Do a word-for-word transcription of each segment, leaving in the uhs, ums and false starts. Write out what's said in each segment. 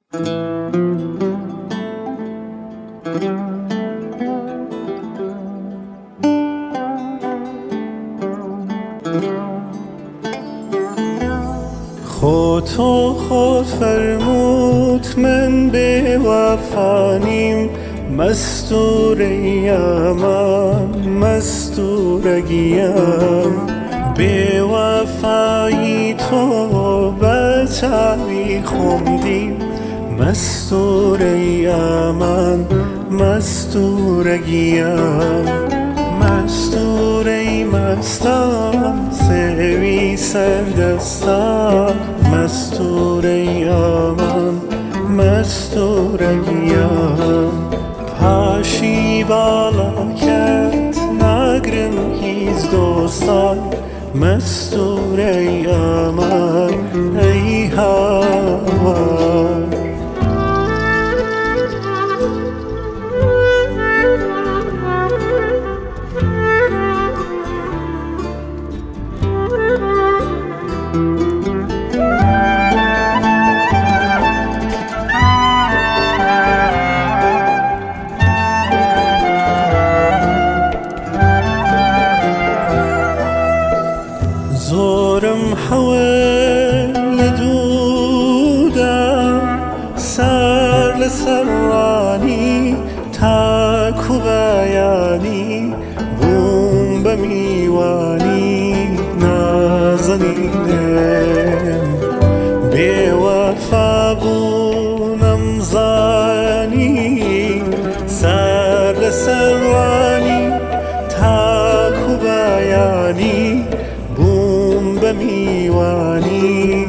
خود تو خود فرمود من به وفانیم، مستوریم مستورگیم. به وفایی تو بچه‌ای خوندیم، مستوریم مستورگیم. مستوری مستم سوی سردستم، مستوریم مستورگیم. پاشی بالا کرد نگرم هیز دوستان، مستوریم ای هوار. زورم حول دودم سر لسرانی، تاکو بیانی بوم بمیوانی نازنینم. بی وفا بونم زانی سر لسرانی، تاکو بیانی بمیوانی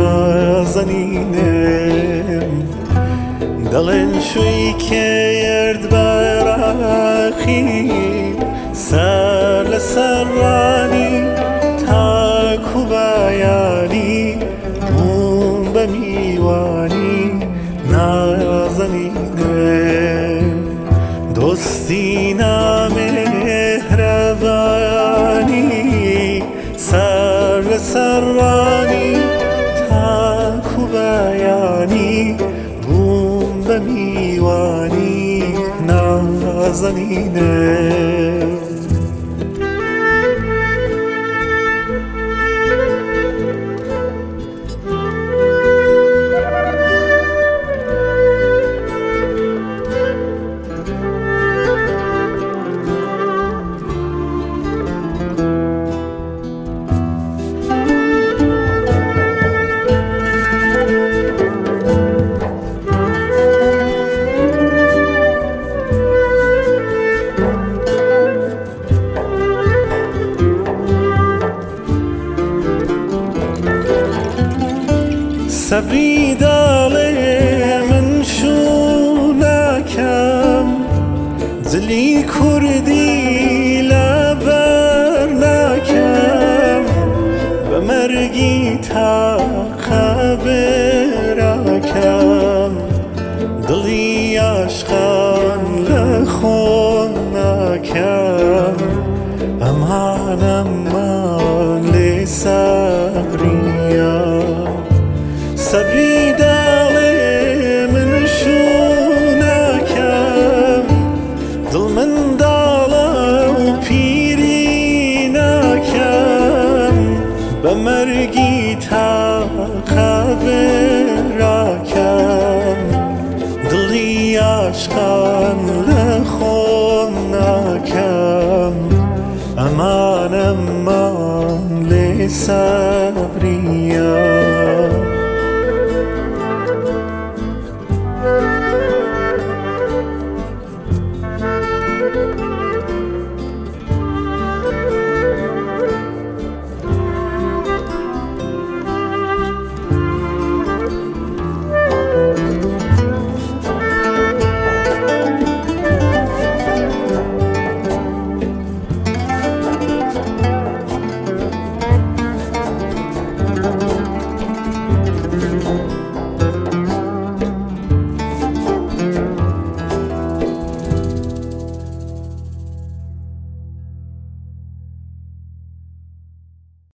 نازنینم. دلن شوی که یرد براقی سر لسرانی، تاکو بیانی بوم بمیوانی نازنینم. دوستی نامهربانی سر لسرانی، تاکو بیانی بوم بمیوانی نازنینم. صبری داله من شونکم، دلی کردی لبر نکم. به مرگی تا خبرکم، دلی عشقان لخون نکم. امان امان لصبریم. صبری داله من شونکم، دل من داله و پیری نکم. به مرگی تا خبرکم، دلی عشقان لخون نکم. امان امان لصبریم.